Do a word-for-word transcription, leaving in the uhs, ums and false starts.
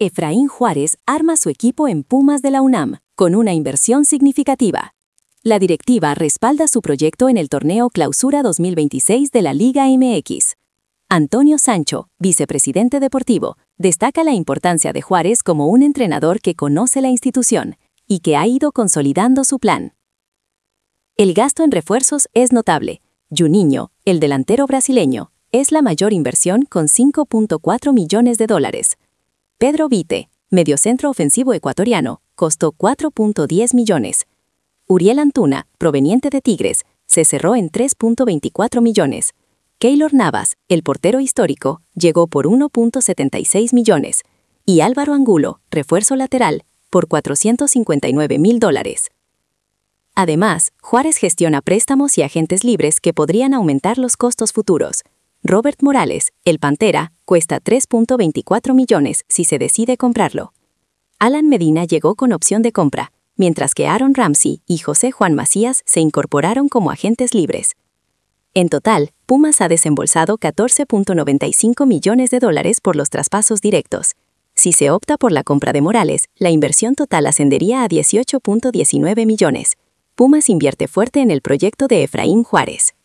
Efraín Juárez arma su equipo en Pumas de la UNAM, con una inversión significativa. La directiva respalda su proyecto en el torneo Clausura dos mil veintiséis de la Liga M X. Antonio Sancho, vicepresidente deportivo, destaca la importancia de Juárez como un entrenador que conoce la institución y que ha ido consolidando su plan. El gasto en refuerzos es notable. Juninho, el delantero brasileño, es la mayor inversión con cinco punto cuatro millones de dólares. Pedro Vite, mediocentro ofensivo ecuatoriano, costó cuatro punto diez millones. Uriel Antuna, proveniente de Tigres, se cerró en tres punto veinticuatro millones. Keylor Navas, el portero histórico, llegó por uno punto setenta y seis millones. Y Álvaro Angulo, refuerzo lateral, por cuatrocientos cincuenta y nueve mil dólares. Además, Juárez gestiona préstamos y agentes libres que podrían aumentar los costos futuros. Robert Morales, el Pantera, cuesta tres punto veinticuatro millones si se decide comprarlo. Alan Medina llegó con opción de compra, mientras que Aaron Ramsey y José Juan Macías se incorporaron como agentes libres. En total, Pumas ha desembolsado catorce punto noventa y cinco millones de dólares por los traspasos directos. Si se opta por la compra de Morales, la inversión total ascendería a dieciocho punto diecinueve millones. Pumas invierte fuerte en el proyecto de Efraín Juárez.